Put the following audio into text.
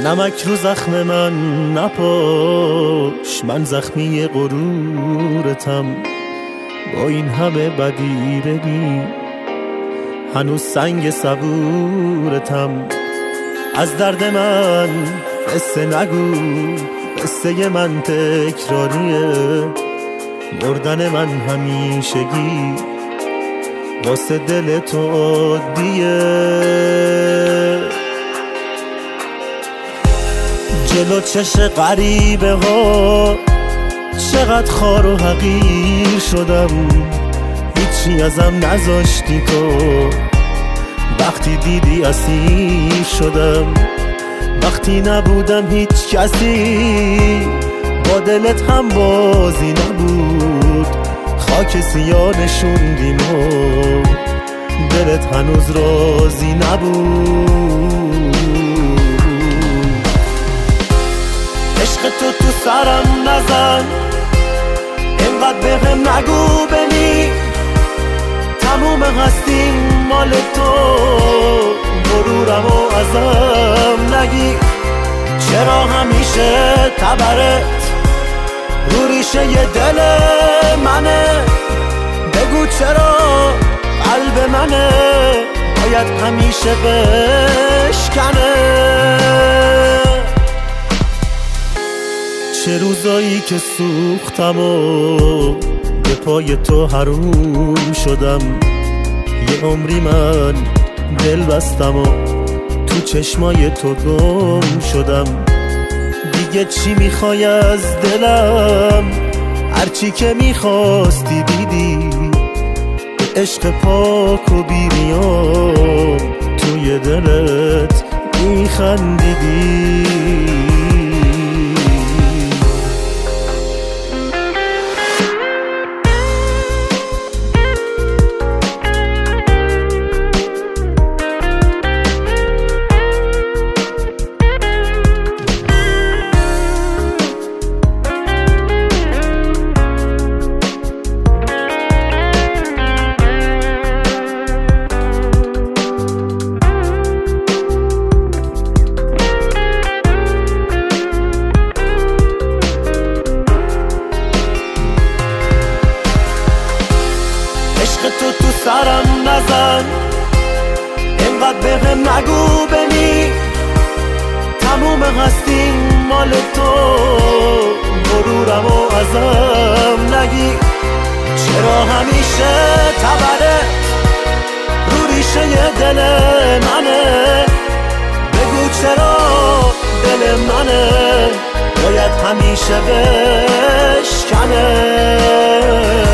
نمک رو زخم من نپاش، من زخمی غرورتم. با این همه بدی ببین هنوز سنگ صبورتم. از درد من قصه نگو، قصه من تکراریه. مردن من همیشگی واسه دل تو عادیه. جلو چش غریبه ها چقدر خار و حقیر شدم، هیچی ازم نذاشتی تو. وقتی دیدی اسیر شدم، وقتی نبودم هیچ کسی، با دلت هم بازی نبود. خاک سیاه نشوندیم و دلت هنوز راضی نبود. عشق تو سرم نزن، اینقدر بهم نگو بمی تموم هستیم مال تو. غرورمو ازم نگی، چرا همیشه تبرت رو ریشه ی دل منه؟ بگو چرا قلب منه باید همیشه بشکنه؟ چه روزایی که سوختم و به پای تو حروم شدم. یه عمری من دل بستم و تو چشمای تو گم شدم. دیگه چی میخوای از دلم؟ هرچی که میخواستی دیدی، عشق پاک و بی‌ریام توی دلت میخندیدی. تو سرم نزن، اینقدر بهم نگو بمی تموم هستیم مال تو. غرورمو ازم نگی، چرا همیشه تبرت رو ریشه ی دل منه؟ بگو چرا دل منه باید همیشه بشکنه؟